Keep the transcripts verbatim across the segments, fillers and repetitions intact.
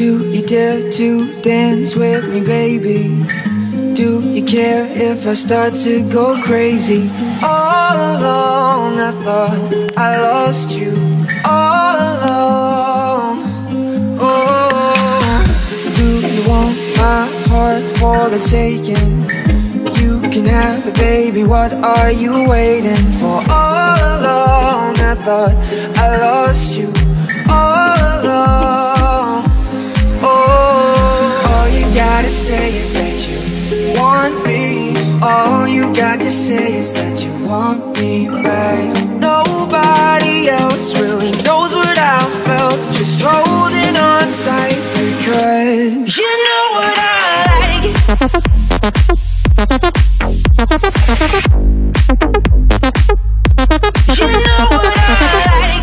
Do you dare to dance with me, baby? Do you care if I start to go crazy? All along I thought I lost you. All along. Oh, do you want my heart for the taking? You can have it, baby, what are you waiting for? All along I thought I lost you. All along. Oh, all you gotta say is that you want me. All you got to say is that you want me back. Nobody else really knows what I felt. Just holding on tight because you know what I like. You know what I like.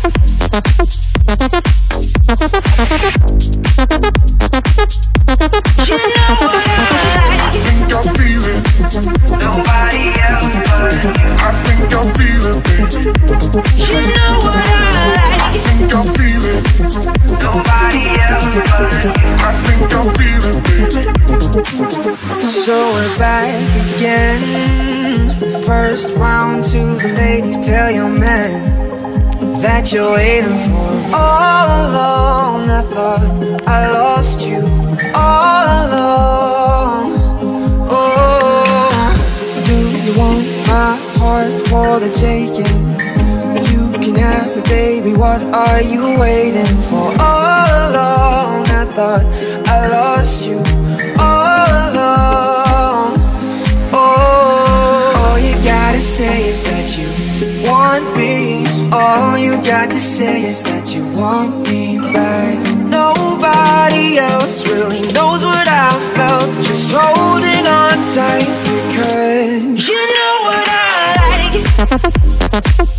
You know what I like. I think I feel it. Nobody else but you. I think I feel it, baby. You know what I like. I think I feel it. Nobody else but you. I think I feel it, baby. So we're back again. First round to the ladies. Tell your man that you're waiting for. All along I thought I lost you. All along. Oh, do you want my heart for the taking? You can have it, baby, what are you waiting for? All along I thought I lost you. All along. Oh, all you gotta say is that you want me. All you got to say is that you want me back. Nobody else really knows what I felt. Just holding on tight because you know what I like.